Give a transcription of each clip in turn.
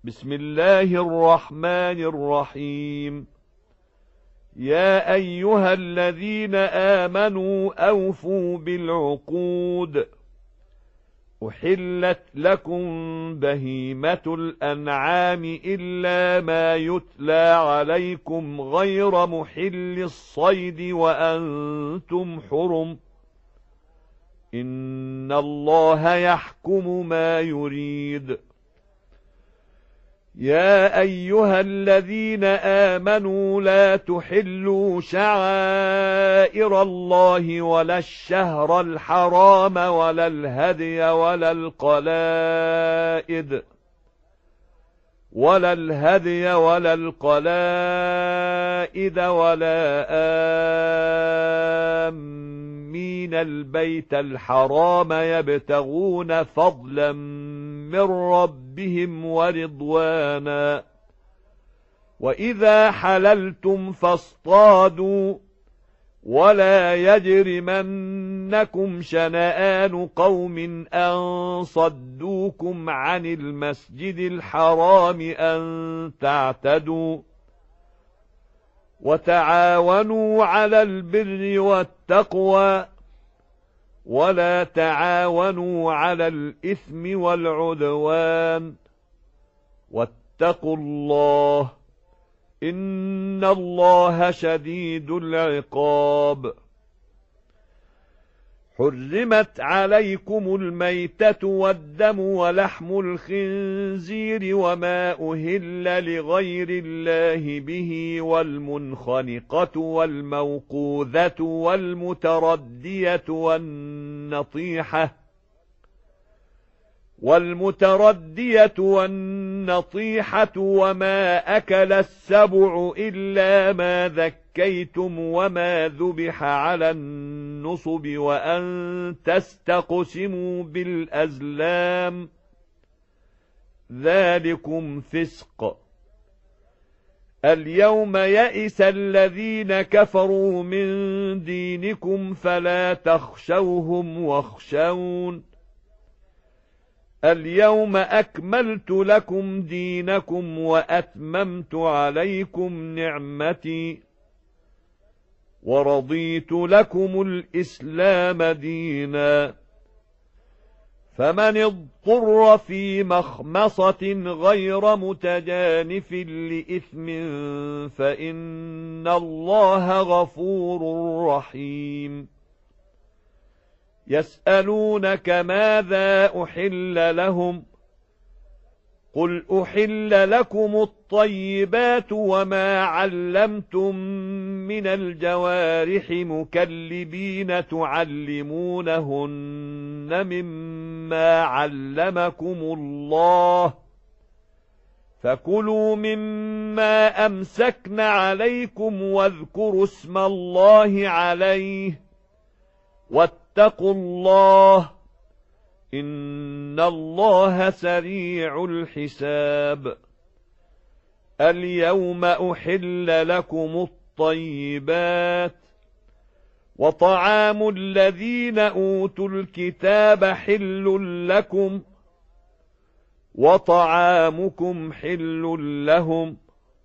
بسم الله الرحمن الرحيم. يا أيها الذين آمنوا أوفوا بالعقود. أحلت لكم بهيمة الأنعام إلا ما يتلى عليكم غير محل الصيد وأنتم حرم. إن الله يحكم ما يريد. يا أيها الذين آمنوا لا تحلوا شعائر الله ولا الشهر الحرام ولا الهدي ولا القلائد ولا آمين البيت الحرام يبتغون فضلا من ربهم ورضوانا. وإذا حللتم فاصطادوا ولا يجرمنكم شنآن قوم أن صدوكم عن المسجد الحرام أن تعتدوا. وتعاونوا على البر والتقوى ولا تعاونوا على الإثم والعدوان. واتقوا الله إن الله شديد العقاب. حرمت عليكم الميتة والدم ولحم الخنزير وما أهل لغير الله به والمنخنقة والموقوذة والمتردية والنطيحة وما أكل السبع إلا ما ذكيتم وما ذبح على النصب وأن تستقسموا بالأزلام ذلكم فسق. اليوم يئس الذين كفروا من دينكم فلا تخشوهم واخشون. اليوم أكملت لكم دينكم وأتممت عليكم نعمتي ورضيت لكم الإسلام دينا. فمن اضطر في مخمصة غير متجانف لإثم فإن الله غفور رحيم. يسألونك ماذا أحل لهم قل أحل لكم الطيبات وما علمتم من الجوارح مكلبين تعلمونهن مما علمكم الله فكلوا مما أمسكن عليكم واذكروا اسم الله عليه واتقوا الله إن الله سريع الحساب. اليوم أحل لكم الطيبات وطعام الذين أوتوا الكتاب حل لكم وطعامكم حل لهم.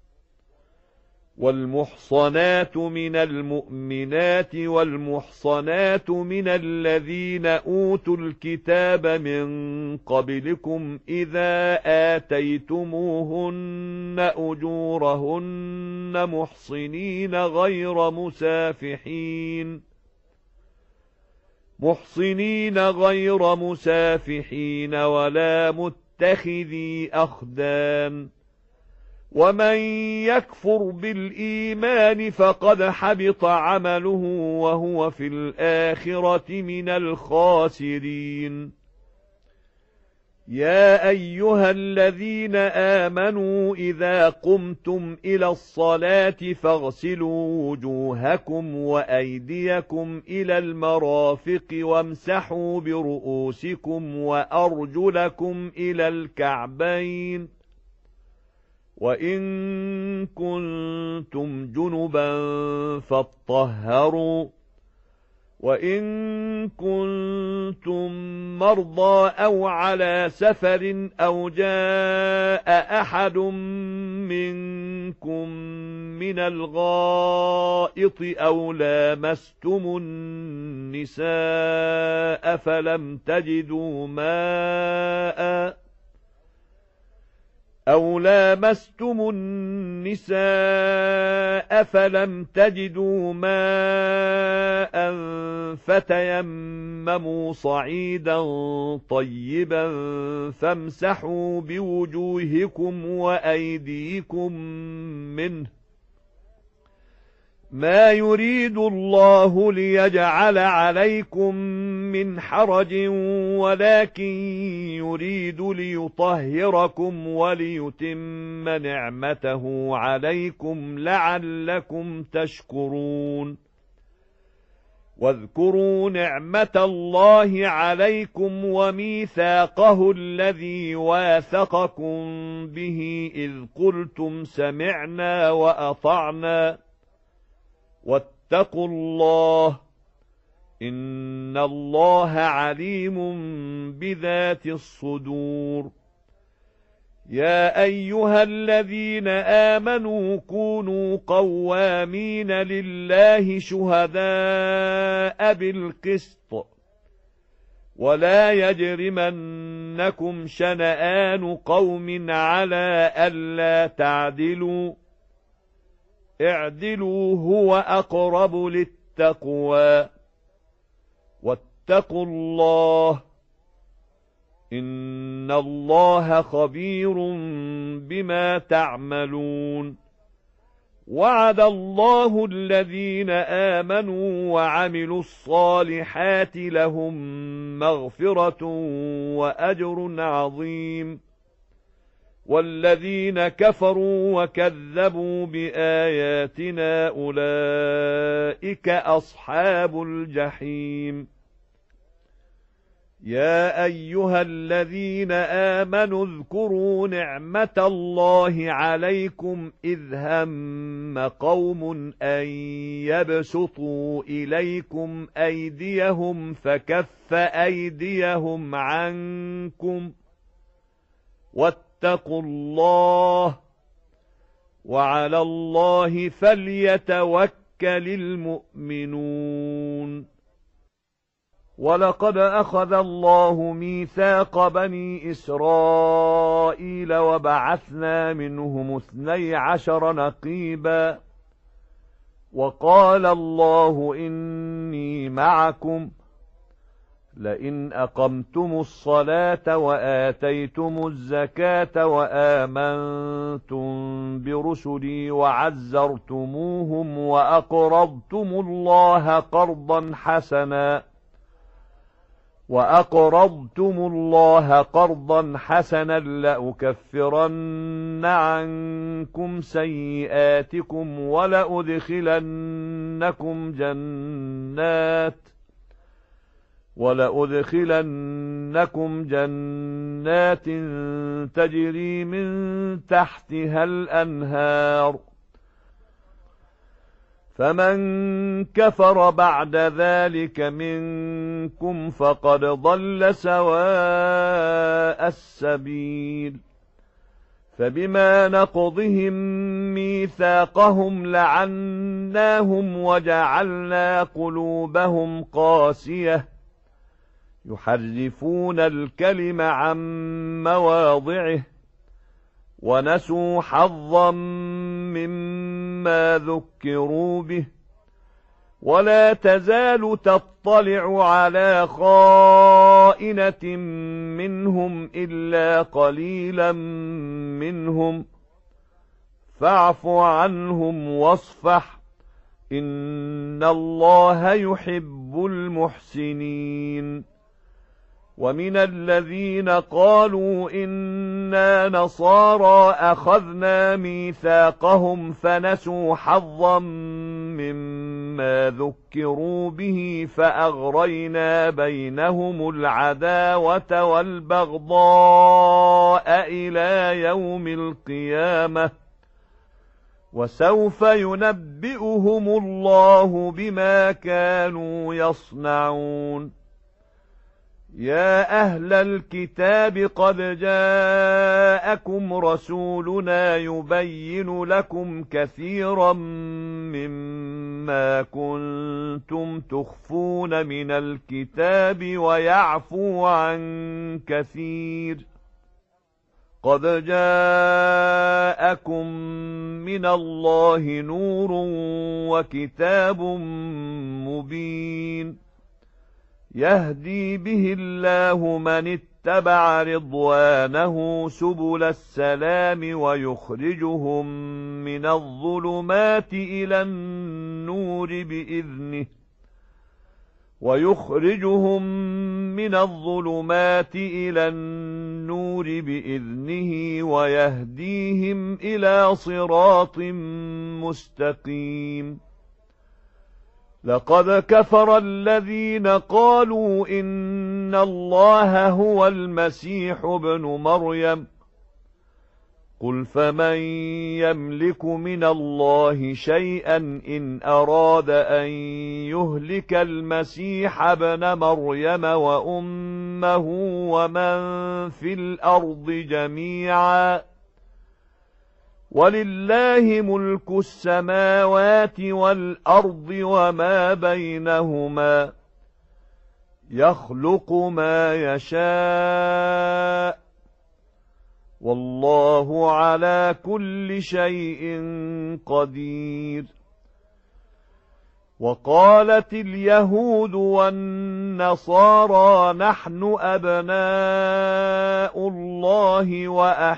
والمحصنات من المؤمنات والمحصنات من الذين أوتوا الكتاب من قبلكم إذا آتيتموهن أجورهن محصنين غير مسافحين ولا متخذي أخدان. ومن يكفر بالإيمان فقد حبط عمله وهو في الآخرة من الخاسرين. يا أيها الذين آمنوا إذا قمتم إلى الصلاة فاغسلوا وجوهكم وأيديكم إلى المرافق وامسحوا برؤوسكم وأرجلكم إلى الكعبين وإن كنتم جنبا فاطهروا وإن كنتم مرضى أو على سفر أو جاء أحد منكم من الغائط أو لامستم النساء فلم تجدوا ماء فتيمموا صعيدا طيبا فامسحوا بوجوهكم وأيديكم منه ما يريد الله ليجعل عليكم من حرج ولكن يريد ليطهركم وليتم نعمته عليكم لعلكم تشكرون واذكروا نعمة الله عليكم وميثاقه الذي واثقكم به إذ قلتم سمعنا وأطعنا واتقوا الله إن الله عليم بذات الصدور يا أيها الذين آمنوا كونوا قوامين لله شهداء بالقسط ولا يجرمنكم شنآن قوم على ألا تعدلوا اعدلوا هو أقرب للتقوى واتقوا الله إن الله خبير بما تعملون وعد الله الذين آمنوا وعملوا الصالحات لهم مغفرة وأجر عظيم والذين كفروا وكذبوا بآياتنا أولئك أصحاب الجحيم يا أيها الذين آمنوا اذكروا نعمة الله عليكم إذ هم قوم أن يبسطوا إليكم أيديهم فكف أيديهم عنكم واتقوا الله وعلى الله فليتوكل المؤمنون ولقد أخذ الله ميثاق بني إسرائيل وبعثنا منهم 12 نقيبا وقال الله إني معكم لئن أقمتم الصلاة وآتيتم الزكاة وآمنتم برسلي وعزرتموهم وأقرضتم الله قرضا حسنا لأكفرن عنكم سيئاتكم ولأدخلنكم جنات تجري من تحتها الأنهار فمن كفر بعد ذلك منكم فقد ضل سواء السبيل فبما نقضهم ميثاقهم لعناهم وجعلنا قلوبهم قاسية يحرفون الكلم عن مواضعه ونسوا حظا مما ذكروا به ولا تزال تطلع على خائنة منهم إلا قليلا منهم فاعف عنهم واصفح إن الله يحب المحسنين ومن الذين قالوا إنا نصارى أخذنا ميثاقهم فنسوا حظا مما ذكروا به فأغرينا بينهم العداوة والبغضاء إلى يوم القيامة وسوف ينبئهم الله بما كانوا يصنعون. يا أهل الكتاب قد جاءكم رسولنا يبين لكم كثيرا مما كنتم تخفون من الكتاب ويعفو عن كثير. قد جاءكم من الله نور وكتاب مبين يهدي به الله من اتبع رضوانه سبل السلام ويخرجهم من الظلمات إلى النور بإذنه ويهديهم إلى صراط مستقيم. لقد كفر الذين قالوا إن الله هو المسيح ابن مريم قل فمن يملك من الله شيئا إن أراد أن يهلك المسيح ابن مريم وأمه ومن في الأرض جميعا ولله ملك السماوات والأرض وما بينهما يخلق ما يشاء والله على كل شيء قدير. وقالت اليهود والنصارى نحن أبناء الله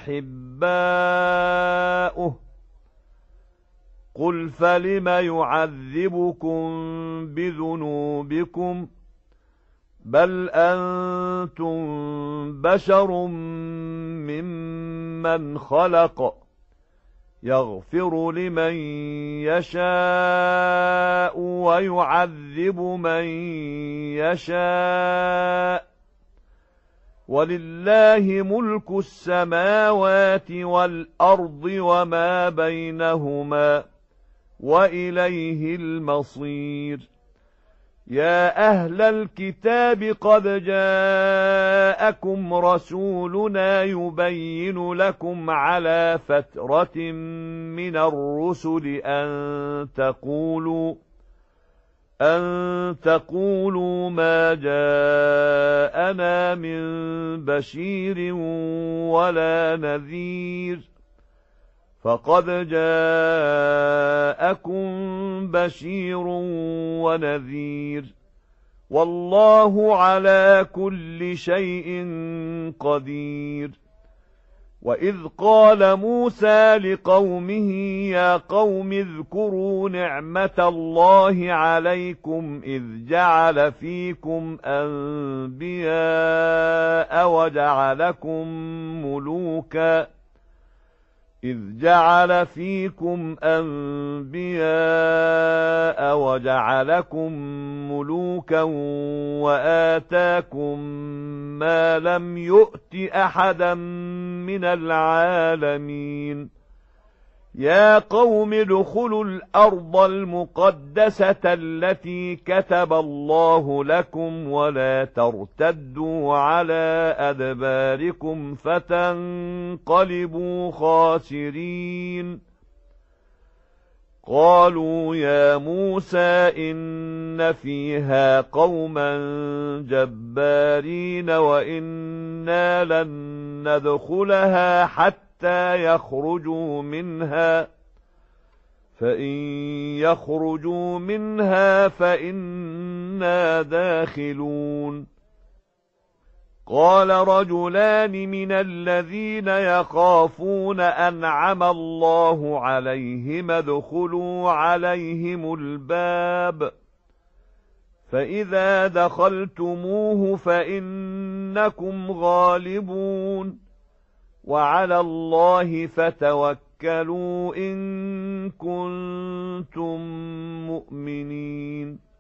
وأحباؤه قل فلم يعذبكم بذنوبكم بل أنتم بشر ممن خلق يغفر لمن يشاء ويعذب من يشاء ولله ملك السماوات والأرض وما بينهما وإليه المصير. يا أهل الكتاب قد جاءكم رسولنا يبين لكم على فترة من الرسل أن تقولوا ما جاءنا من بشير ولا نذير فقد جاءكم بشير ونذير والله على كل شيء قدير. وإذ قال موسى لقومه يا قوم اذكروا نعمة الله عليكم إذ جعل فيكم أنبياء وجعلكم ملوكا وآتاكم ما لم يؤت أحدا من العالمين. يا قوم ادخلوا الأرض المقدسة التي كتب الله لكم ولا ترتدوا على أدباركم فتنقلبوا خاسرين. قالوا يا موسى إن فيها قوما جبارين وإنا لن ندخلها حتى يخرجوا منها فإن يخرجوا منها فإنا داخلون. قال رجلان من الذين يخافون أنعم الله عليهم ادخلوا عليهم الباب فإذا دخلتموه فإنكم غالبون وعلى الله فتوكلوا إن كنتم مؤمنين.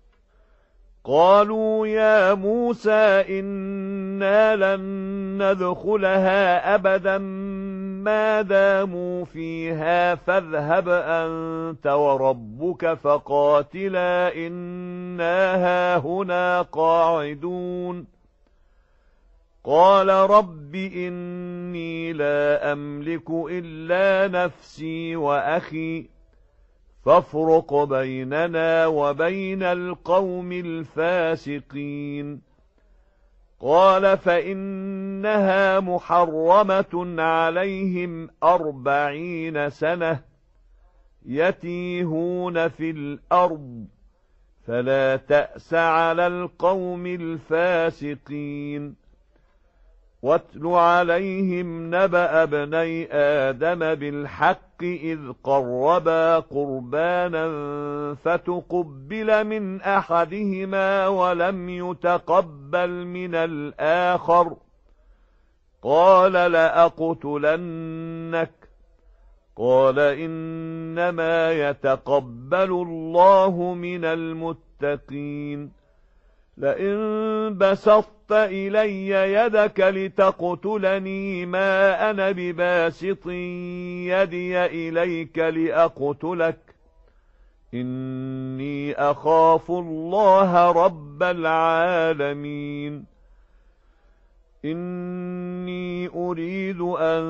قالوا يا موسى إنا لن ندخلها أبدا ما داموا فيها فاذهب أنت وربك فقاتلا إنا هاهنا قاعدون قال رب إني لا أملك إلا نفسي وأخي فافرق بيننا وبين القوم الفاسقين قال فإنها محرمة عليهم 40 سنة يتيهون في الأرض فلا تأس على القوم الفاسقين واتل عليهم نبأ ابني آدم بالحق إذ قربا قربانا فتقبل من أحدهما ولم يتقبل من الآخر قال لأقتلنك قال إنما يتقبل الله من المتقين لئن بسطت إلي يدك لتقتلني ما أنا بباسط يدي إليك لأقتلك إني أخاف الله رب العالمين إني أريد أن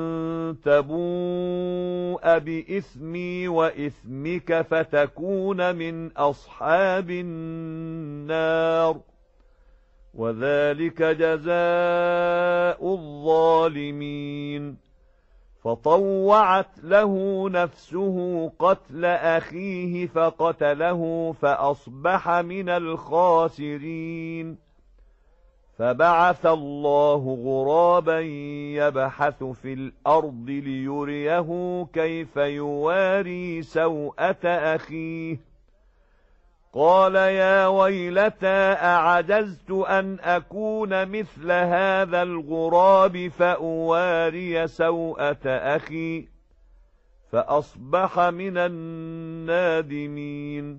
تبوء بإثمي وإثمك فتكون من أصحاب النار وذلك جزاء الظالمين فطوعت له نفسه قتل أخيه فقتله فأصبح من الخاسرين فبعث الله غرابا يبحث في الأرض ليريه كيف يواري سوءة أخيه قال يا ويلتى أعجزت أن أكون مثل هذا الغراب فأواري سوءة أخي فأصبح من النادمين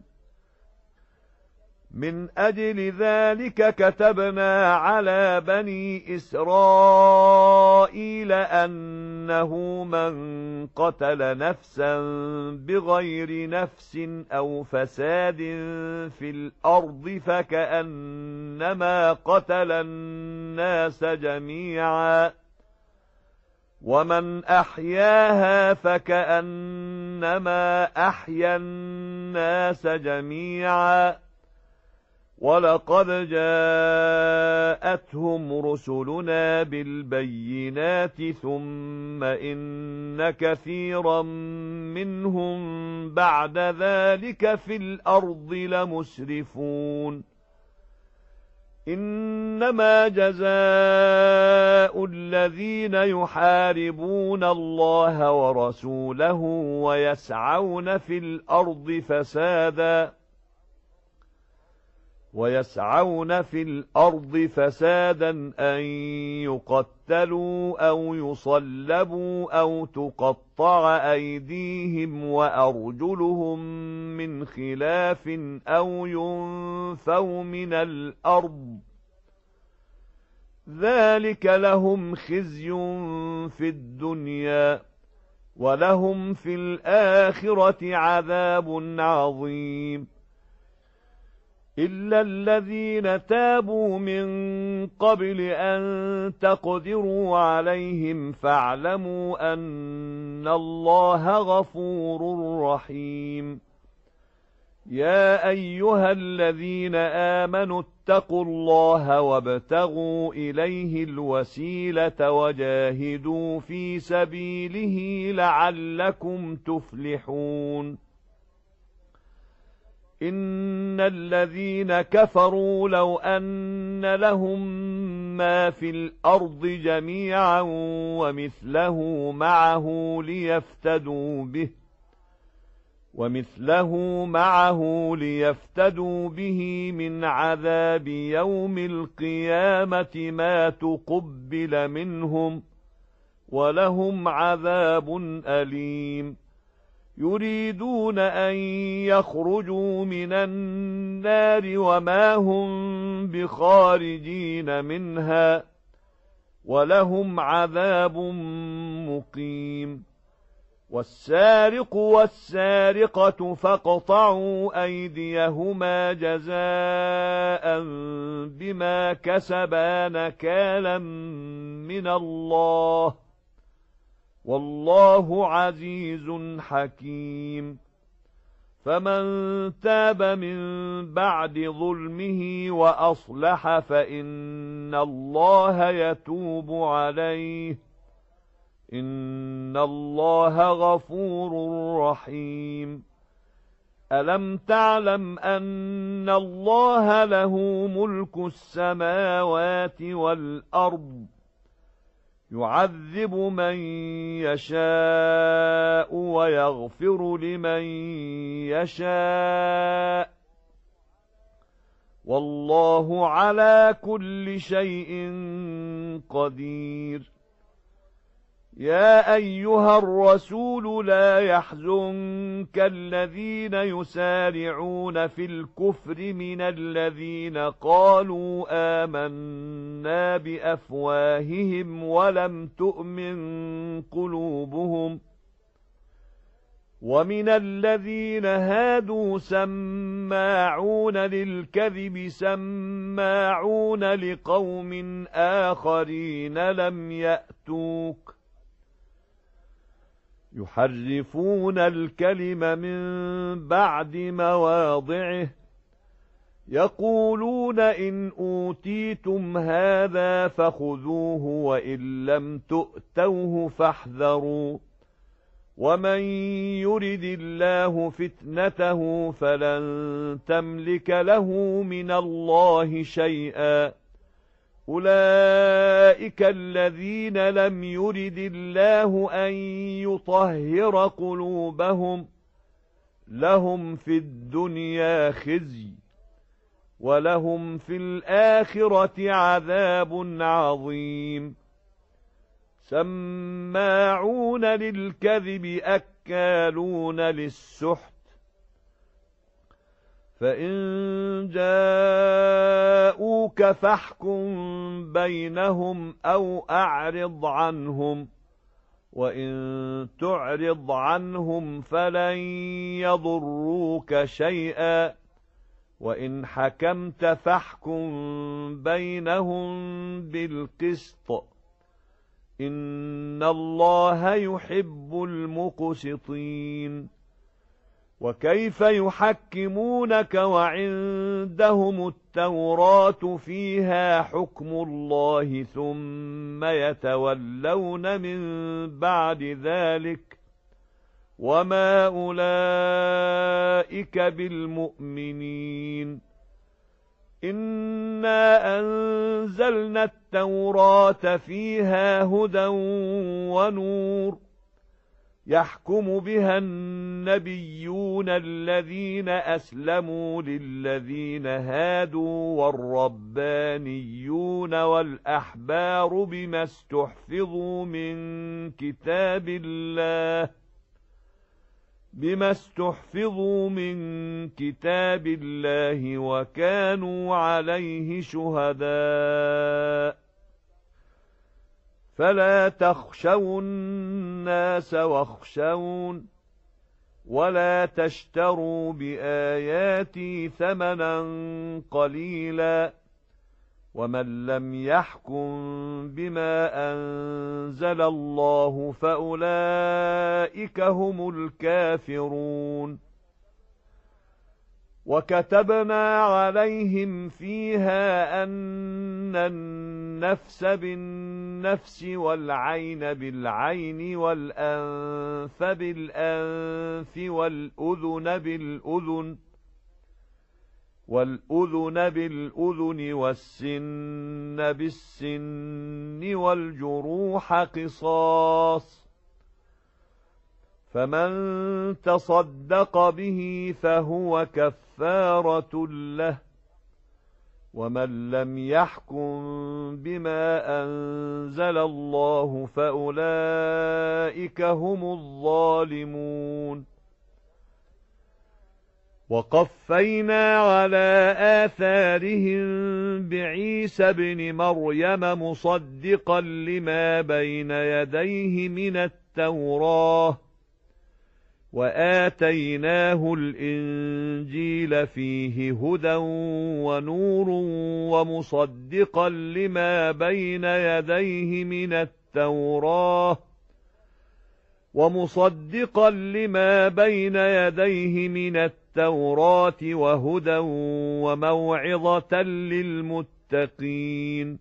من أجل ذلك كتبنا على بني إسرائيل أنه من قتل نفسا بغير نفس أو فساد في الأرض فكأنما قتل الناس جميعا ومن أحياها فكأنما أحيا الناس جميعا ولقد جاءتهم رسلنا بالبينات ثم إن كثيرا منهم بعد ذلك في الأرض لمسرفون إنما جزاء الذين يحاربون الله ورسوله ويسعون في الأرض فسادا أن يقتلوا أو يصلبوا أو تقطع أيديهم وأرجلهم من خلاف أو ينفوا من الأرض ذلك لهم خزي في الدنيا ولهم في الآخرة عذاب عظيم إلا الذين تابوا من قبل أن تقدروا عليهم فاعلموا أن الله غفور رحيم يا أيها الذين آمنوا اتقوا الله وابتغوا إليه الوسيلة وجاهدوا في سبيله لعلكم تفلحون إن الذين كفروا لو أن لهم ما في الأرض جميعا ومثله معه ليفتدوا به من عذاب يوم القيامة ما تقبل منهم ولهم عذاب أليم يريدون أن يخرجوا من النار وما هم بخارجين منها ولهم عذاب مقيم. والسارق والسارقة فاقطعوا أيديهما جزاء بما كسبا نكالا من الله، والله عزيز حكيم. فمن تاب من بعد ظلمه وأصلح فإن الله يتوب عليه، إن الله غفور رحيم. ألم تعلم أن الله له ملك السماوات والأرض، يعذب من يشاء ويغفر لمن يشاء، والله على كل شيء قدير. يا أيها الرسول لا يحزنك الذين يسارعون في الكفر من الذين قالوا آمنا بأفواههم ولم تؤمن قلوبهم، ومن الذين هادوا سماعون للكذب سماعون لقوم آخرين لم يأتوك، يحرفون الكلم من بعد مواضعه، يقولون إن أوتيتم هذا فخذوه وإن لم تؤتوه فاحذروا، ومن يرد الله فتنته فلن تملك له من الله شيئا. أولئك الذين لم يرد الله أن يطهر قلوبهم، لهم في الدنيا خزي ولهم في الآخرة عذاب عظيم. سماعون للكذب أكالون للسحت، فإن جاءوك فاحكم بينهم أو أعرض عنهم، وإن تعرض عنهم فلن يضروك شيئا، وإن حكمت فاحكم بينهم بالقسط، إن الله يحب المقسطين. وكيف يحكمونك وعندهم التوراة فيها حكم الله ثم يتولون من بعد ذلك، وما أولئك بالمؤمنين. إنا أنزلنا التوراة فيها هدى ونور، يحكم بها النبيون الذين أسلموا للذين هادوا والربانيون والأحبار بما استحفظوا من كتاب الله وكانوا عليه شهداء. فلا تخشوا الناس واخشون، ولا تشتروا بآياتي ثمنا قليلا، ومن لم يحكم بما أنزل الله فأولئك هم الكافرون. وكتبنا عليهم فيها أن النفس بالنفس والعين بالعين والأنف بالأنف والأذن بالأذن والسن بالسن والجروح قصاص، فمن تصدق به فهو كفارة له، ومن لم يحكم بما أنزل الله فأولئك هم الظالمون. وقفينا على آثارهم بعيسى ابن مريم مصدقا لما بين يديه من التوراة وآتيناه الإنجيل فيه هدى ونور ومصدقا لما بين يديه من التوراة وهدى وموعظة للمتقين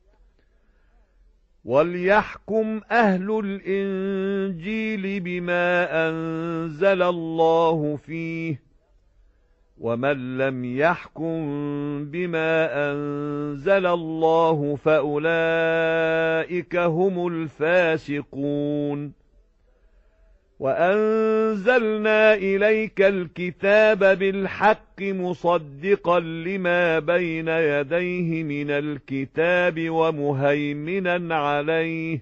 وليحكم أهل الإنجيل بما أنزل الله فيه ومن لم يحكم بما أنزل الله فأولئك هم الفاسقون وأنزلنا إليك الكتاب بالحق مصدقا لما بين يديه من الكتاب ومهيمنا عليه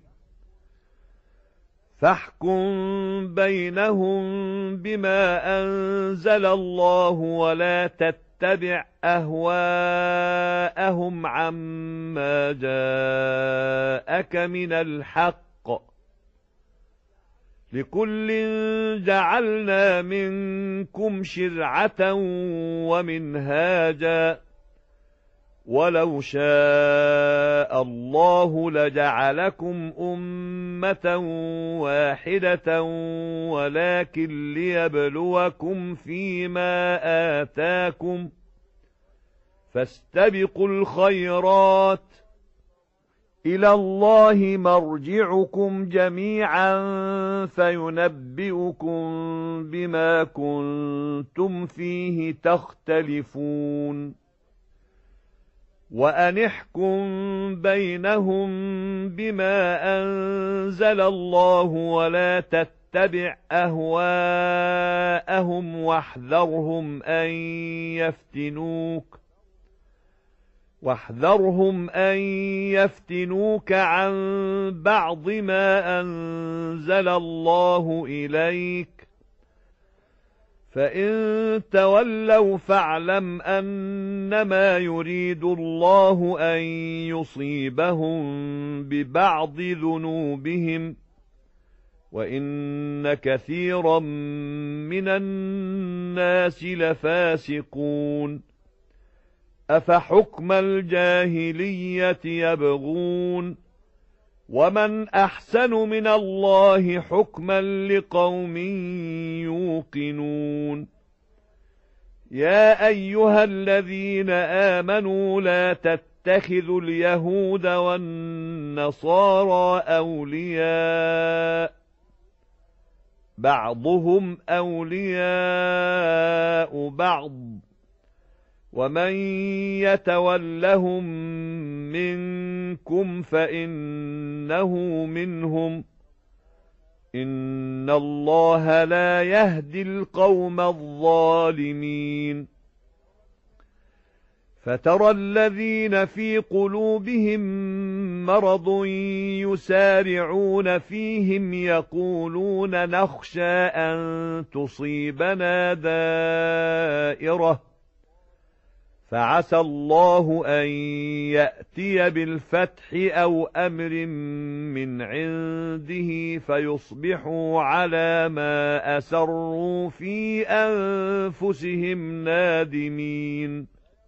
فاحكم بينهم بما أنزل الله ولا تتبع أهواءهم عما جاءك من الحق لكل جعلنا منكم شرعة ومنهاجا ولو شاء الله لجعلكم أمة واحدة ولكن ليبلوكم فيما آتاكم فاستبقوا الخيرات إلى الله مرجعكم جميعا فينبئكم بما كنتم فيه تختلفون وأنحكم بينهم بما أنزل الله ولا تتبع أهواءهم واحذرهم أن يفتنوك عن بعض ما أنزل الله إليك فإن تولوا فاعلم أنما يريد الله أن يصيبهم ببعض ذنوبهم وإن كثيرا من الناس لفاسقون أفحكم الجاهلية يبغون ومن أحسن من الله حكما لقوم يوقنون يا أيها الذين آمنوا لا تتخذوا اليهود والنصارى أولياء بعضهم أولياء بعض ومن يتولهم منكم فإنه منهم إن الله لا يهدي القوم الظالمين فترى الذين في قلوبهم مرض يسارعون فيهم يقولون نخشى أن تصيبنا دائرة فعسى الله أن يأتي بالفتح أو أمر من عنده فيصبحوا على ما أسروا في أنفسهم نادمين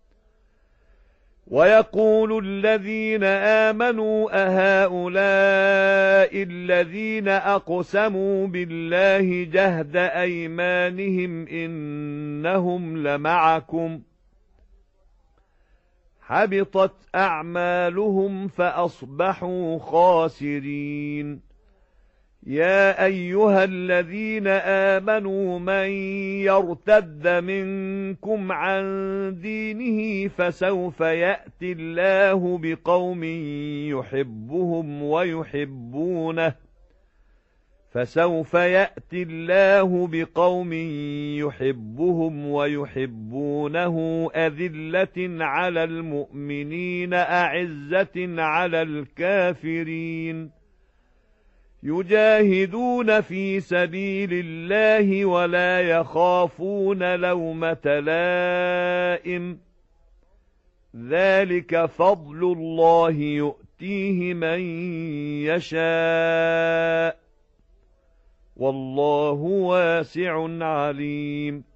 ويقول الذين آمنوا أهؤلاء الذين أقسموا بالله جهد أيمانهم إنهم لمعكم حبطت أعمالهم فأصبحوا خاسرين يا أيها الذين آمنوا من يرتد منكم عن دينه فسوف يأتي الله بقوم يحبهم ويحبونه أذلة على المؤمنين أعزة على الكافرين يجاهدون في سبيل الله ولا يخافون لومة لائم ذلك فضل الله يؤتيه من يشاء والله واسع عليم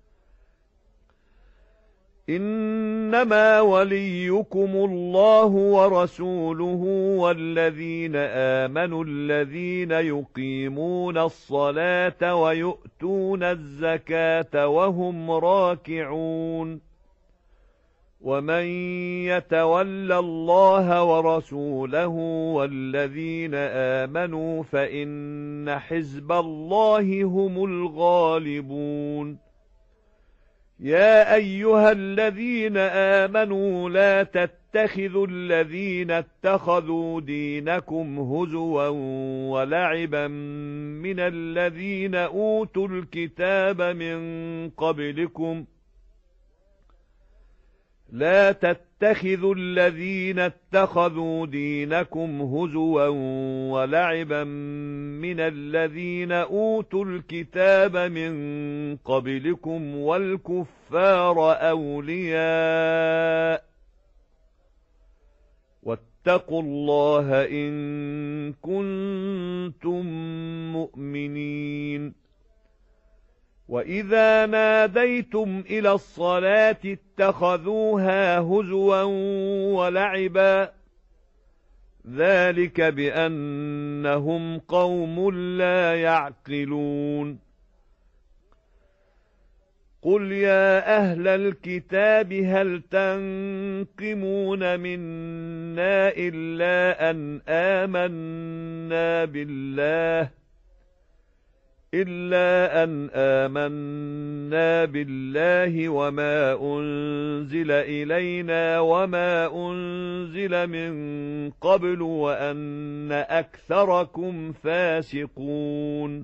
إنما وليكم الله ورسوله والذين آمنوا الذين يقيمون الصلاة ويؤتون الزكاة وهم راكعون ومن يتول الله ورسوله والذين آمنوا فإن حزب الله هم الغالبون يا أيها الذين آمنوا لا تتخذوا الذين اتخذوا دينكم هزوا ولعبا من الذين أوتوا الكتاب من قبلكم لا تتخذوا الذين اتخذوا دينكم هزوا ولعبا من الذين أوتوا الكتاب من قبلكم والكفار أولياء واتقوا الله إن كنتم مؤمنين وإذا ناديتم إلى الصلاة اتخذوها هزوا ولعبا ذلك بأنهم قوم لا يعقلون قل يا أهل الكتاب هل تنقمون منا إلا أن آمنا بالله وما أنزل إلينا وما أنزل من قبل وأن أكثركم فاسقون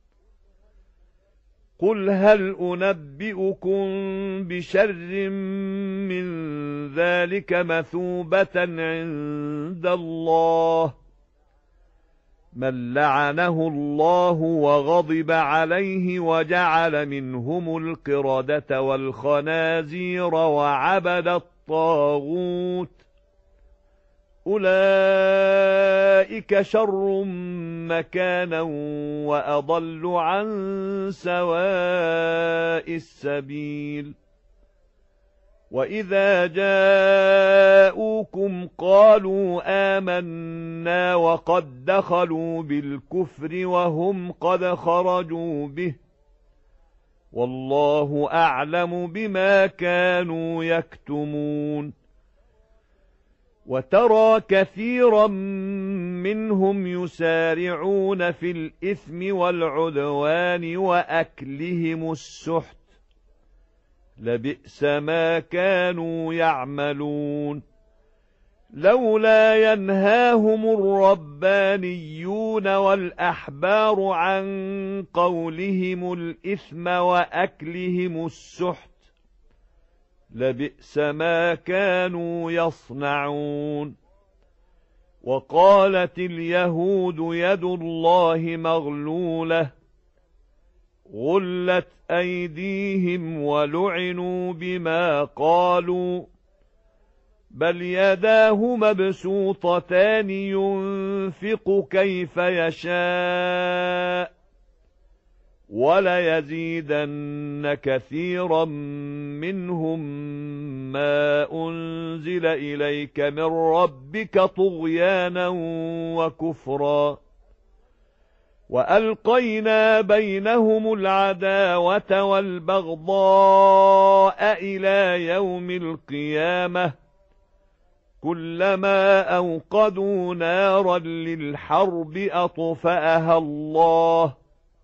قل هل أنبئكم بشر من ذلك مثوبة عند الله من لعنه الله وغضب عليه وجعل منهم القردة والخنازير وعبد الطاغوت أولئك شر مكانا وأضل عن سواء السبيل وإذا جاءوكم قالوا آمنا وقد دخلوا بالكفر وهم قد خرجوا به والله أعلم بما كانوا يكتمون وترى كثيرا منهم يسارعون في الإثم والعدوان وأكلهم السحت لبئس ما كانوا يعملون لولا ينهاهم الربانيون والأحبار عن قولهم الإثم وأكلهم السحت لبئس ما كانوا يصنعون وقالت اليهود يد الله مغلولة غلت أيديهم ولعنوا بما قالوا بل يداه مبسوطتان ينفق كيف يشاء وليزيدن كثيرا منهم ما أنزل إليك من ربك طغيانا وكفرا وألقينا بينهم العداوة والبغضاء إلى يوم القيامة كلما أوقدوا نارا للحرب أطفأها الله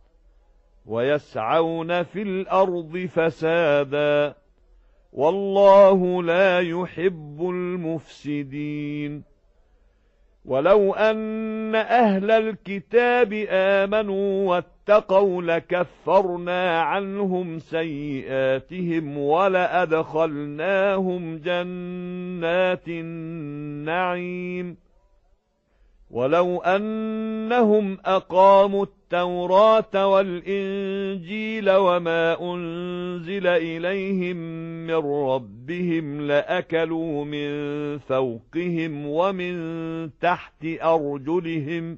ويسعون في الأرض فسادا والله لا يحب المفسدين ولو أن أهل الكتاب آمنوا واتقوا لكفرنا عنهم سيئاتهم ولأدخلناهم جنات النعيم ولو أنهم أقاموا التوراة والإنجيل وما أنزل إليهم من ربهم لأكلوا من فوقهم ومن تحت أرجلهم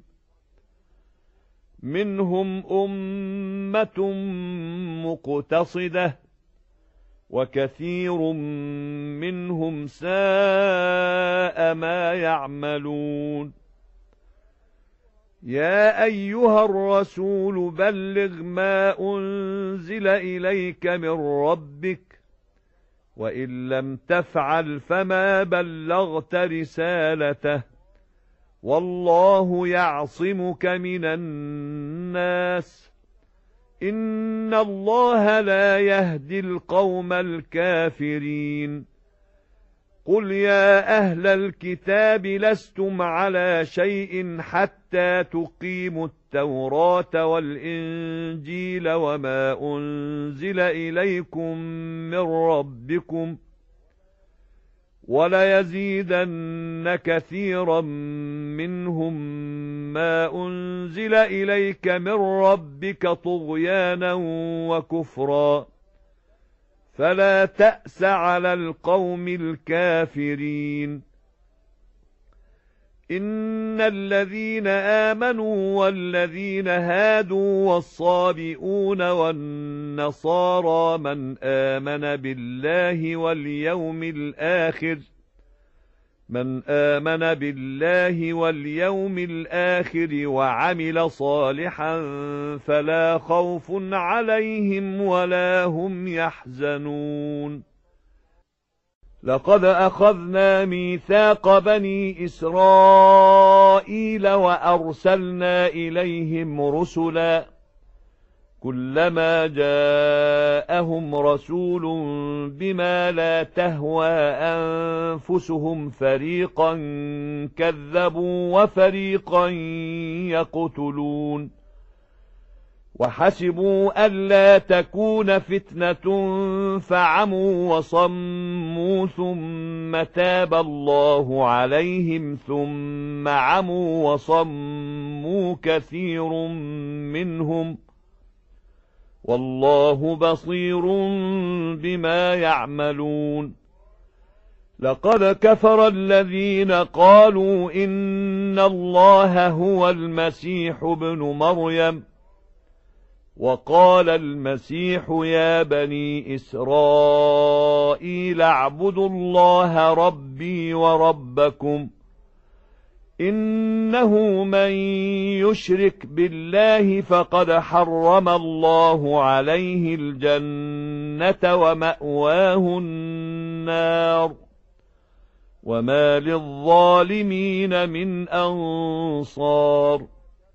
منهم أمة مقتصدة وكثير منهم ساء ما يعملون يا أيها الرسول بلغ ما أنزل إليك من ربك وإن لم تفعل فما بلغت رسالته والله يعصمك من الناس إن الله لا يهدي القوم الكافرين قل يا أهل الكتاب لستم على شيء حتى تقيموا التوراة والإنجيل وما أنزل إليكم من ربكم وليزيدن كثيرا منهم ما أنزل إليك من ربك طغيانا وكفرا فلا تأس على القوم الكافرين إن الذين آمنوا والذين هادوا والصابئون والنصارى من آمن بالله واليوم الآخر وعمل صالحا فلا خوف عليهم ولا هم يحزنون لقد أخذنا ميثاق بني إسرائيل وأرسلنا إليهم رسلا كلما جاءهم رسول بما لا تهوى أنفسهم فريقا كذبوا وفريقا يقتلون وحسبوا ألا تكون فتنة فعموا وصموا ثم تاب الله عليهم ثم عموا وصموا كثير منهم والله بصير بما يعملون لقد كفر الذين قالوا إن الله هو المسيح ابن مريم وقال المسيح يا بني إسرائيل اعبدوا الله ربي وربكم إنه من يشرك بالله فقد حرم الله عليه الجنة ومأواه النار وما للظالمين من أنصار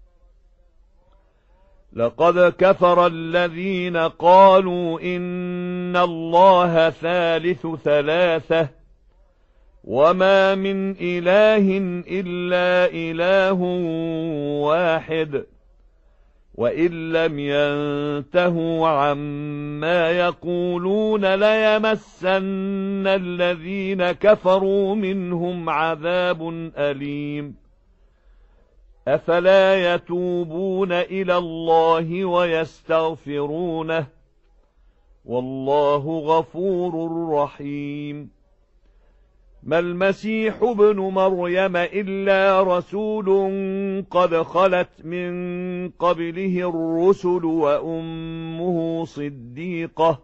لقد كفر الذين قالوا إن الله ثالث ثلاثة وما من إله إلا إله واحد وإن لم ينتهوا عما يقولون ليمسن الذين كفروا منهم عذاب أليم أفلا يتوبون إلى الله ويستغفرونه والله غفور رحيم ما المسيح ابن مريم إلا رسول قد خلت من قبله الرسل وأمه صديقة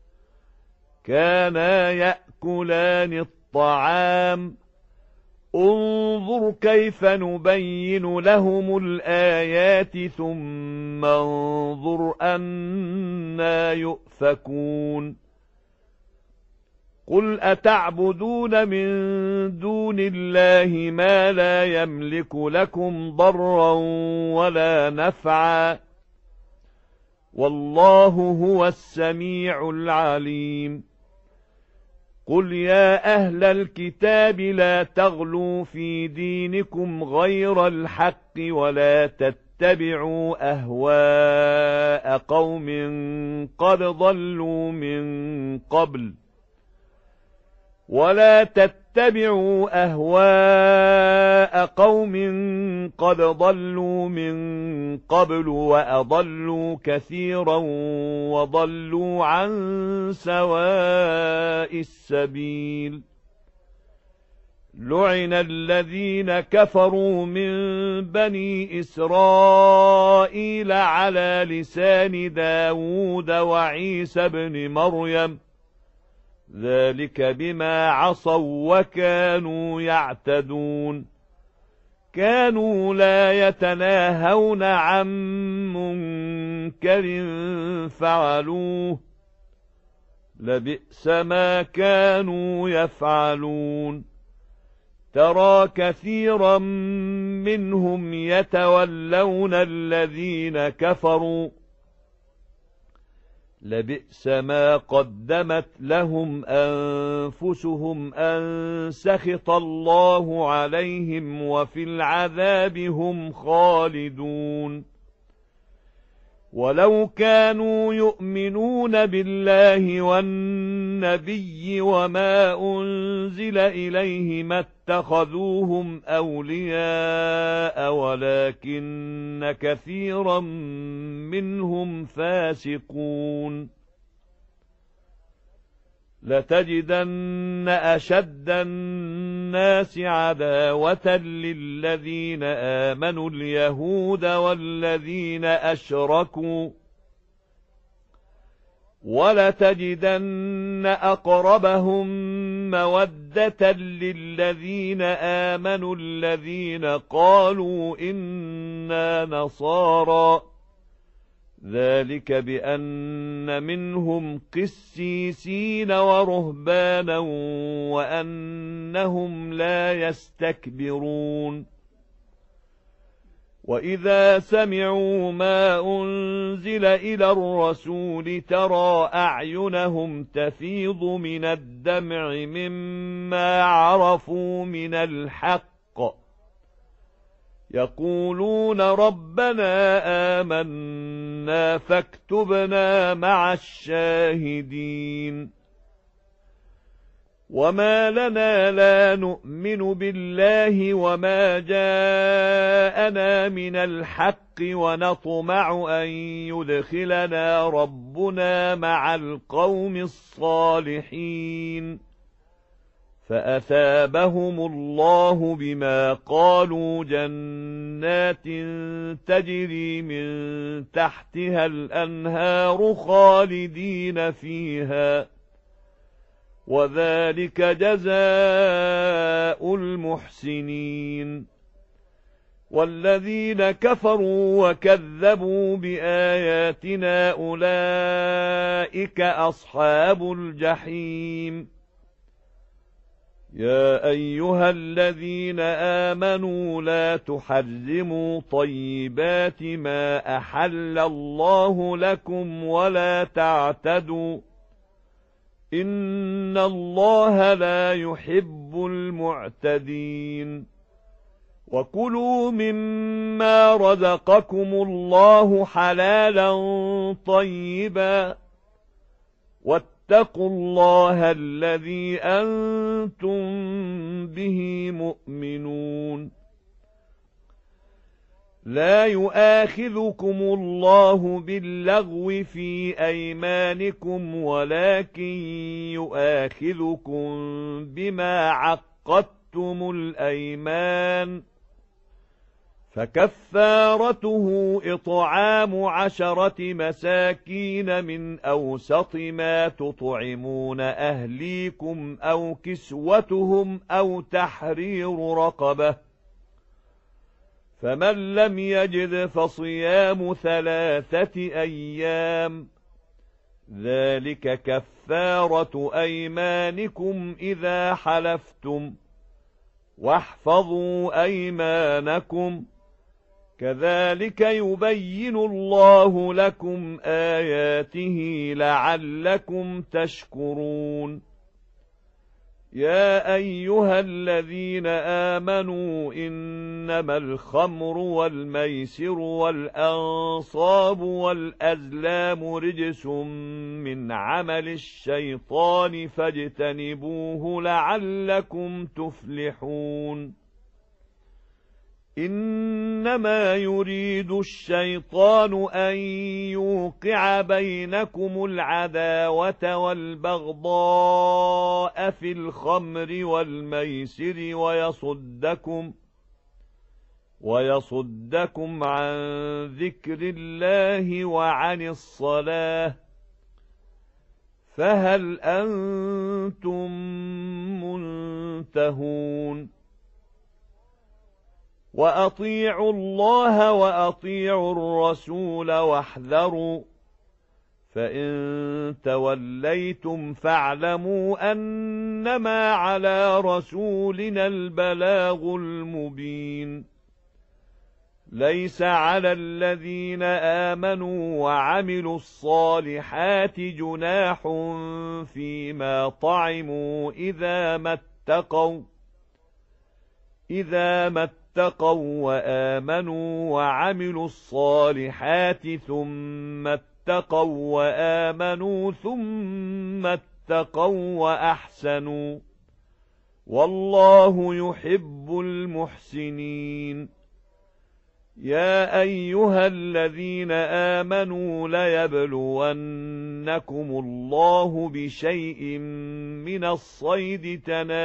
كانا يأكلان الطعام انظر كيف نبين لهم الآيات ثم انظر أنا يؤفكون قل أتعبدون من دون الله ما لا يملك لكم ضرا ولا نفعا والله هو السميع العليم قل يا أهل الكتاب لا تغلوا في دينكم غير الحق ولا تتبعوا أهواء قوم قد ضلوا من قبل ولا تتبعوا تتبعوا أهواء قوم قد ضلوا من قبل وأضلوا كثيرا وضلوا عن سواء السبيل. لعن الذين كفروا من بني إسرائيل على لسان داود وعيسى بن مريم ذلك بما عصوا وكانوا يعتدون. كانوا لا يتناهون عن منكر فعلوه لبئس ما كانوا يفعلون. ترى كثيرا منهم يتولون الذين كفروا لبئس ما قدمت لهم أنفسهم أن سخط الله عليهم وفي العذاب هم خالدون. ولو كانوا يؤمنون بالله والنبي وما أنزل إليه ما اتخذوهم أولياء ولكن كثيرا منهم فاسقون. لتجدن أشد الناس عداوة للذين آمنوا اليهود والذين أشركوا ولتجدن أقربهم مودة للذين آمنوا الذين قالوا إنا نصارى ذلك بأن منهم قسيسين ورهبانا وأنهم لا يستكبرون. وإذا سمعوا ما أنزل إلى الرسول ترى أعينهم تفيض من الدمع مما عرفوا من الحق يقولون ربنا آمنا فاكتبنا مع الشاهدين. وما لنا لا نؤمن بالله وما جاءنا من الحق ونطمع أن يدخلنا ربنا مع القوم الصالحين فأثابهم الله بما قالوا جنات تجري من تحتها الأنهار خالدين فيها وذلك جزاء المحسنين. والذين كفروا وكذبوا بآياتنا أولئك أصحاب الجحيم. يا أيها الذين آمنوا لا تحرموا طيبات ما أحل الله لكم ولا تعتدوا إن الله لا يحب المعتدين. وكلوا مما رزقكم الله حلالا طيبا واتقوا الله الذي أنتم به مؤمنون. لا يؤاخذكم الله باللغو في أيمانكم ولكن يؤاخذكم بما عقدتم الأيمان فكفارته إطعام 10 مساكين من أوسط ما تطعمون أهليكم أو كسوتهم أو تحرير رقبة فمن لم يجد فصيام 3 أيام ذلك كفارة أيمانكم إذا حلفتم واحفظوا أيمانكم كذلك يبين الله لكم آياته لعلكم تشكرون. يا أيها الذين آمنوا إنما الخمر والميسر والأنصاب والأزلام رجس من عمل الشيطان فاجتنبوه لعلكم تفلحون إنما يريد الشيطان أن يوقع بينكم العداوة والبغضاء في الخمر والميسر ويصدكم عن ذكر الله وعن الصلاة فهل أنتم منتهون وأطيعوا الله وأطيعوا الرسول واحذروا فإن توليتم فاعلموا أنما على رسولنا البلاغ المبين ليس على الذين آمنوا وعملوا الصالحات جناح فيما طعموا إذا ما اتقوا وآمنوا وعملوا الصالحات ثم اتقوا وآمنوا ثم اتقوا وأحسنوا والله يحب المحسنين يا أيها الذين آمنوا ليبلونكم الله بشيء من الصيد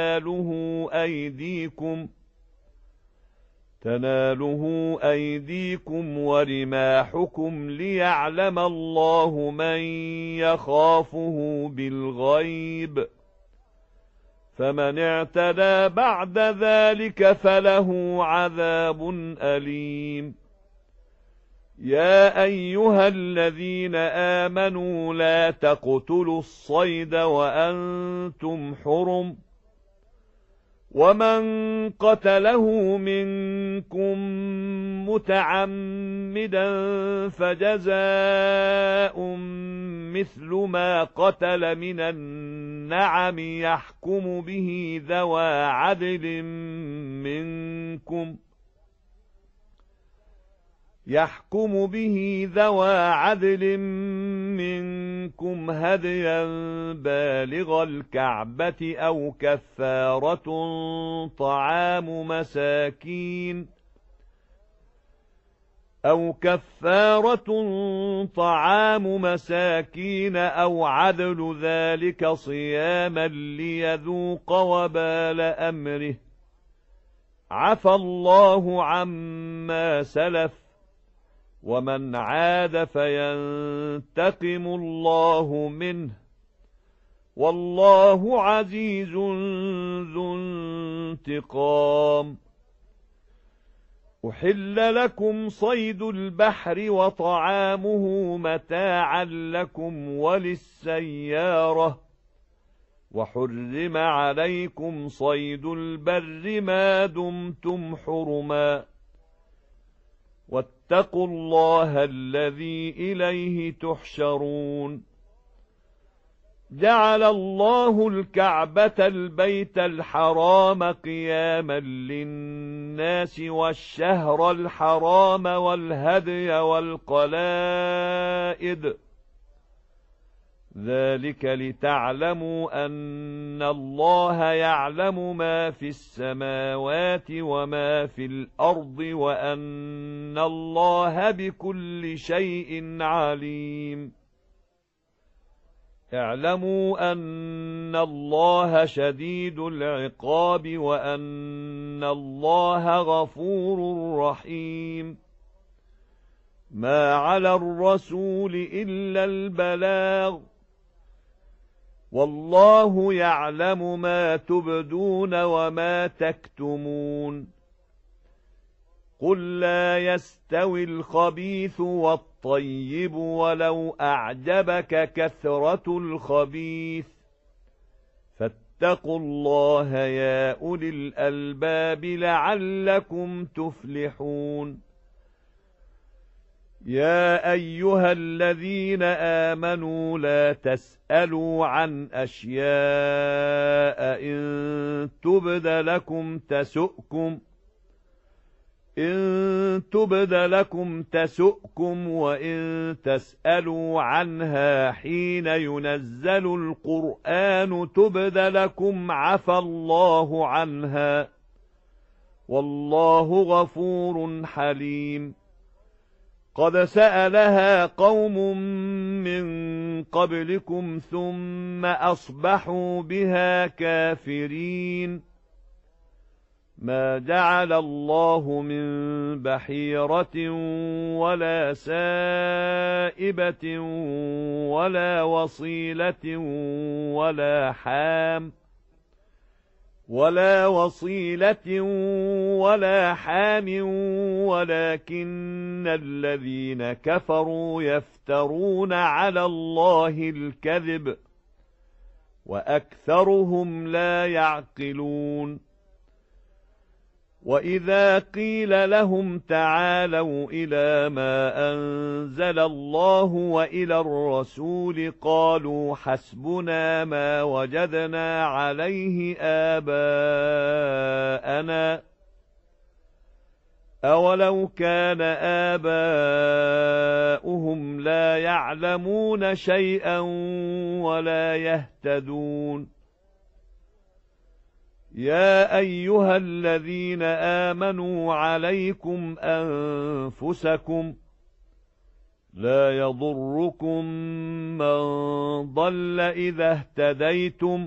تناله أيديكم ورماحكم ليعلم الله من يخافه بالغيب فمن اعتدى بعد ذلك فله عذاب أليم يا أيها الذين آمنوا لا تقتلوا الصيد وأنتم حرم ومن قتله منكم متعمدا فجزاء مثل ما قتل من النعم يحكم به ذوى عدل منكم هديا بالغ الكعبة أو كفارة طعام مساكين أو عدل ذلك صياما ليذوق وبال أمره عفى الله عما سلف ومن عاد فينتقم الله منه والله عزيز ذو انتقام أحل لكم صيد البحر وطعامه متاعا لكم وللسيارة وحرم عليكم صيد البر ما دمتم حرما واتقوا الله الذي إليه تحشرون جعل الله الكعبة البيت الحرام قياما للناس والشهر الحرام والهدي والقلائد ذلك لتعلموا أن الله يعلم ما في السماوات وما في الأرض وأن الله بكل شيء عليم اعلموا أن الله شديد العقاب وأن الله غفور رحيم ما على الرسول إلا البلاغ والله يعلم ما تبدون وما تكتمون قل لا يستوي الخبيث والطيب ولو أعجبك كثرة الخبيث فاتقوا الله يا أولي الألباب لعلكم تفلحون يا أيها الذين آمنوا لا تسألوا عن أشياء إن تبد لكم تسؤكم وإن تسألوا عنها حين ينزل القرآن تبد لكم عفى الله عنها والله غفور حليم. قد سألها قوم من قبلكم ثم أصبحوا بها كافرين. ما جعل الله من بحيرة ولا سائبة ولا وصيلة ولا حام ولكن الذين كفروا يفترون على الله الكذب وأكثرهم لا يعقلون. وإذا قيل لهم تعالوا إلى ما أنزل الله وإلى الرسول قالوا حسبنا ما وجدنا عليه آباءنا أولو كان آباؤهم لا يعلمون شيئا ولا يهتدون. يا أيها الذين آمنوا عليكم أنفسكم لا يضركم من ضل إذا اهتديتم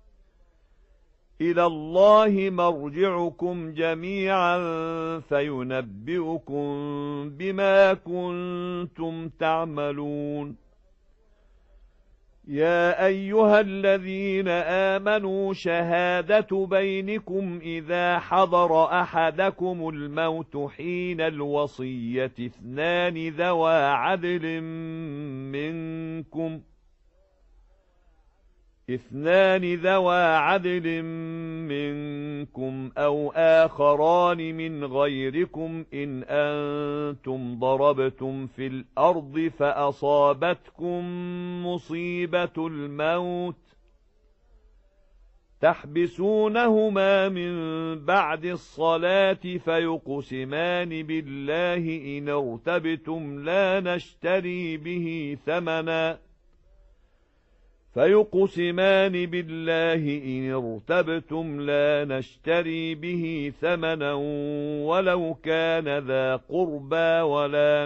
إلى الله مرجعكم جميعا فينبئكم بما كنتم تعملون. يا أيها الذين آمنوا شهادة بينكم إذا حضر أحدكم الموت حين الوصية اثنان ذوى عدل منكم أو آخران من غيركم إن أنتم ضربتم في الأرض فأصابتكم مصيبة الموت تحبسونهما من بعد الصلاة فيقسمان بالله إن ارتبتم لا نشتري به ثمنا ولو كان ذا قربى ولا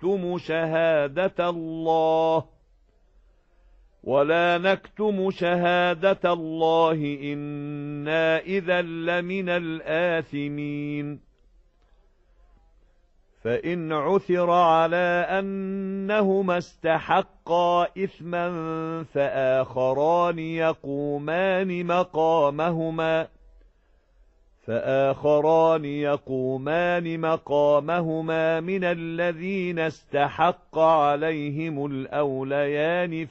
نكتم شهادة الله إنا إذا لمن الآثمين. فإن عثر على أنهما استحقا إثما فآخران يقومان مقامهما من الذين استحق عليهم الأوليان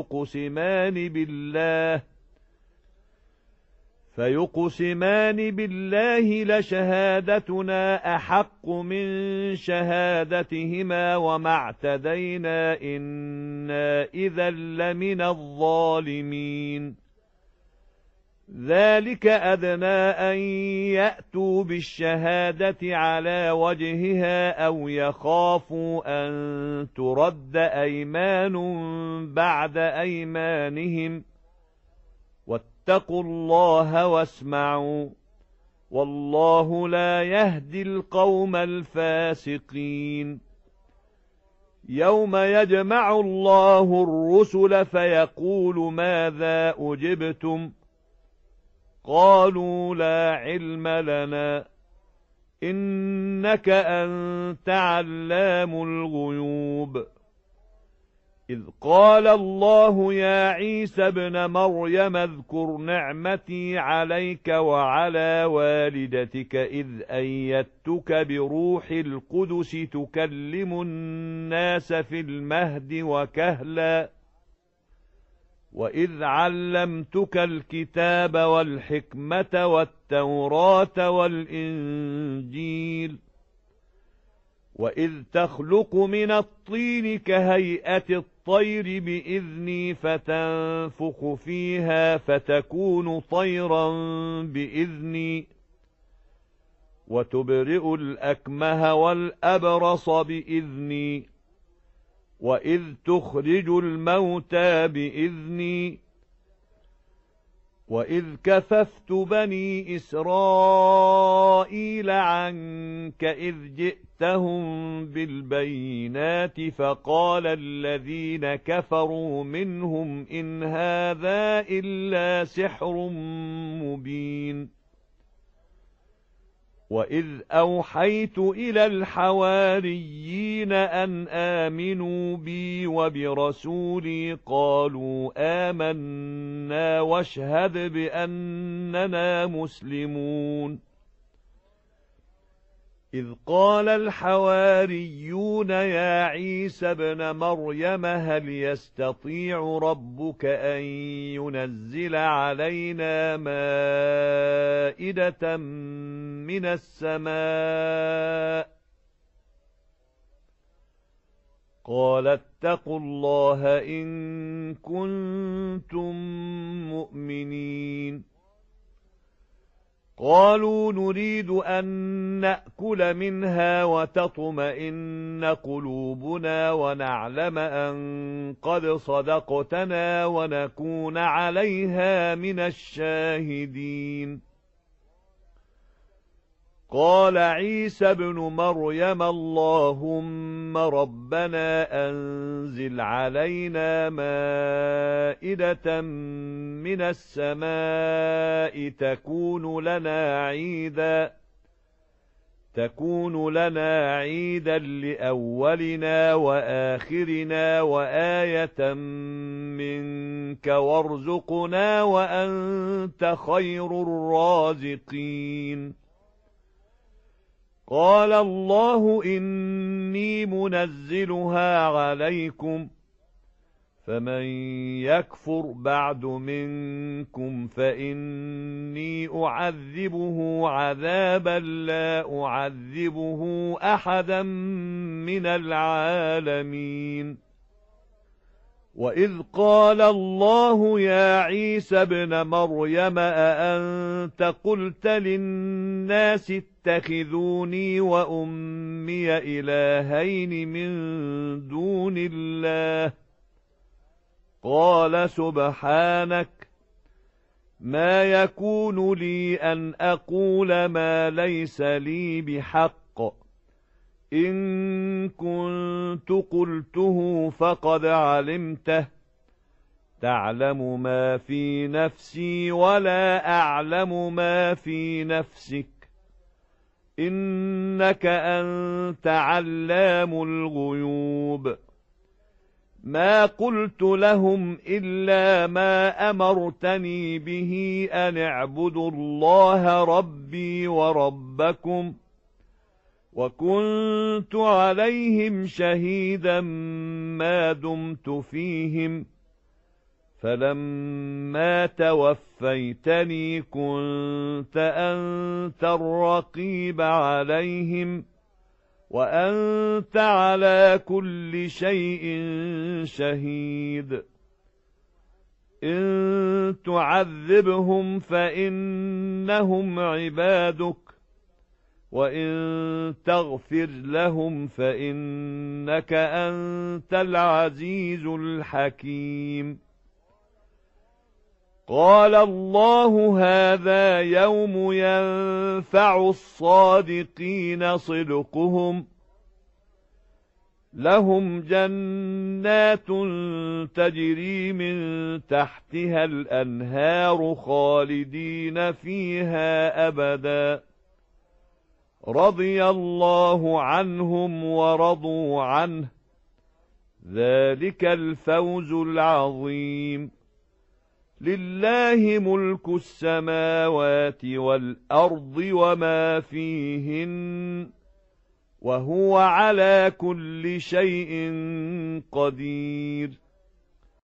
فيقسمان بالله لشهادتنا أحق من شهادتهما وما اعتدينا إنا إذا لمن الظالمين. ذلك أدنى أن يأتوا بالشهادة على وجهها أو يخافوا أن ترد أيمان بعد أيمانهم واتقوا الله واسمعوا والله لا يهدي القوم الفاسقين. يوم يجمع الله الرسل فيقول ماذا أجبتم قالوا لا علم لنا إنك أنت علام الغيوب. إذ قال الله يا عيسى ابن مريم اذكر نعمتي عليك وعلى والدتك إذ أيدتك بروح القدس تكلم الناس في المهد وكهلا وإذ علمتك الكتاب والحكمة والتوراة والإنجيل وإذ تخلق من الطين كهيئة الطير بإذني فتنفخ فيها فتكون طيرا بإذني وتبرئ الأكمه والأبرص بإذني وإذ تخرج الموتى بإذني وإذ كففت بني إسرائيل عنك إذ جئتهم بالبينات فقال الذين كفروا منهم إن هذا إلا سحر مبين وإذ أوحيت إلى الحواريين أن آمنوا بي وبرسولي قالوا آمنا واشهد بأننا مسلمون إذ قال الحواريون يا عيسى ابن مريم هل يستطيع ربك أن ينزل علينا مائدة من السماء قال اتقوا الله إن كنتم مؤمنين قالوا نريد أن نأكل منها وتطمئن قلوبنا ونعلم أن قد صدقتنا ونكون عليها من الشاهدين قال عيسى ابن مريم اللهم ربنا أنزل علينا مائدة من السماء تكون لنا عيدا لأولنا وآخرنا وآية منك وارزقنا وأنت خير الرازقين قال الله إني منزلها عليكم فمن يكفر بعد منكم فإني أعذبه عذابا لا أعذبه أحدا من العالمين وإذ قال الله يا عيسى ابن مريم أأنت قلت للناس اتخذوني وأمي إلهين من دون الله قال سبحانك ما يكون لي أن أقول ما ليس لي بحق إن كنت قلته فقد علمته تعلم ما في نفسي ولا أعلم ما في نفسك إنك أنت علام الغيوب ما قلت لهم إلا ما أمرتني به أن اعبدوا الله ربي وربكم وكنت عليهم شهيدا ما دمت فيهم فلما توفيتني كنت أنت الرقيب عليهم وأنت على كل شيء شهيد إن تعذبهم فإنهم عبادك وإن تغفر لهم فإنك أنت العزيز الحكيم قال الله هذا يوم ينفع الصادقين صدقهم لهم جنات تجري من تحتها الأنهار خالدين فيها أبدا رضي الله عنهم ورضوا عنه ذلك الفوز العظيم لله ملك السماوات والأرض وما فيهن وهو على كل شيء قدير